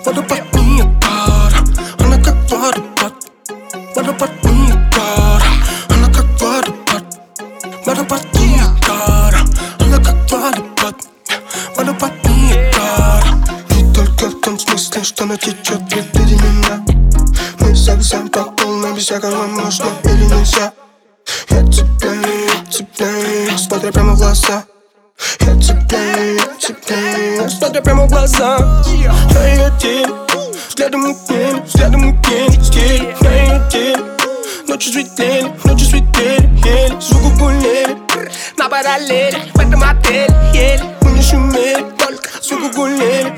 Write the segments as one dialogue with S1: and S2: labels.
S1: Водопад Ниагара, она как водопад. Водопад Ниагара, она как водопад. Водопад Ниагара, она как водопад. Водопад Ниагара. Не только в том смысле, что она течет впереди меня. Мы совсем по полной, без всякого можно или нельзя. Я цепляю, смотря прямо в глаза. Я цепляю, смотря прямо в глаза. На ее тень, взглядом мгновение, стиль. На ее тень, ночью светлели, звук гулели. На параллели, в этом отеле, еле. Мы не шумели, только звук гулели.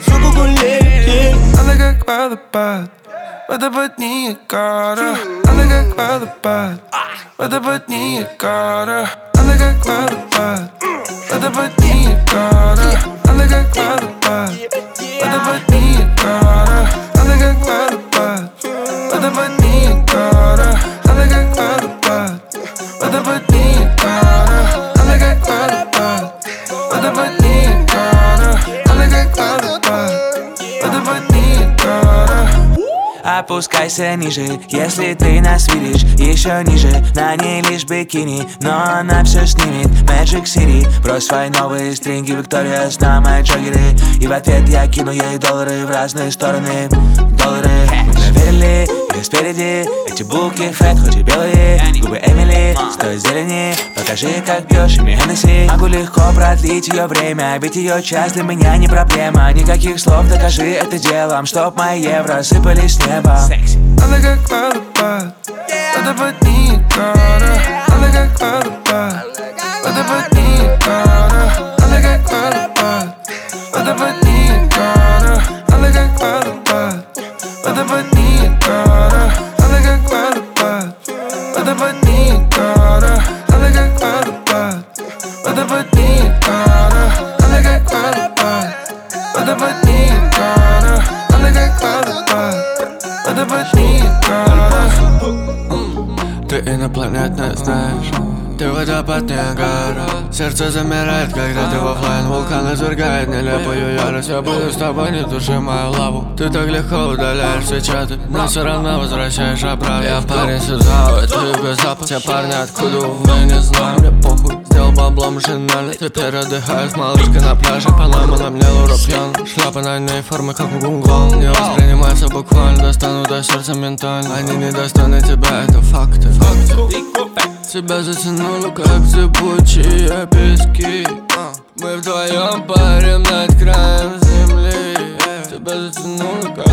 S2: Она как водопад, водопад Ниагара. Она как водопад, водопад Ниагара. Она как водопад, водопад Ниагара. Она как водопад, водопад Ниагара. Она как водопад, водопад Ниагара. Она как водопад, водопад Ниагара. Она как водопад, водопад Ниагара. Она как водопад, водопад Ниагара.
S3: Опускайся ниже, если ты нас видишь. Еще ниже, на ней лишь бикини, но она все снимет. Magic City, брось свои новые стринги, Виктория, на мои джоггеры. И в ответ я кину ей доллары в разные стороны. Доллары, мы проверили, ее спереди. Эти булки, фэт, хоть и белые. Губы Эмили, стой зелени. Покажи, как пьешь ими Хеннесси. Могу легко продлить ее время, ведь ее часть для меня не проблема. Никаких слов, докажи это делом, чтоб мои евро сыпались с неба.
S2: Она как водопад, водопад Ниагара. Она как водопад, водопад Ниагара. Она как водопад, водопад Ниагара. Она как водопад, водопад Ниагара. Она как водопад, водопад Ниагара. Она как водопад, водопад Ниагара. Она как водопад, водопад Ниагара. Она как водопад, водопад Ниагара. Ты инопланетная, знаешь. Ты водопад Ниагара. Сердце замирает, когда ты в оффлайн. Вулкан извергает нелепую ярость. Я буду с тобой, не туши мою лаву. Ты так легко удаляешь все чаты, но все равно возвращаешь обратно. Я парень с Израиля, ты без запах. Те парни откуда, мы не знаем. Мне похуй, сделал бабло машинально. Теперь отдыхаешь, малышка на пляже. Поломана мне лура пьян. Шляпа на ней формы, как у гунгван. Не воспринимается буквально, достану до сердца ментально. Они не достойны тебя, это факты. Тебя затянуло, как зыбучие пески. Мы вдвоем парим над краем земли. Тебя затянуло, как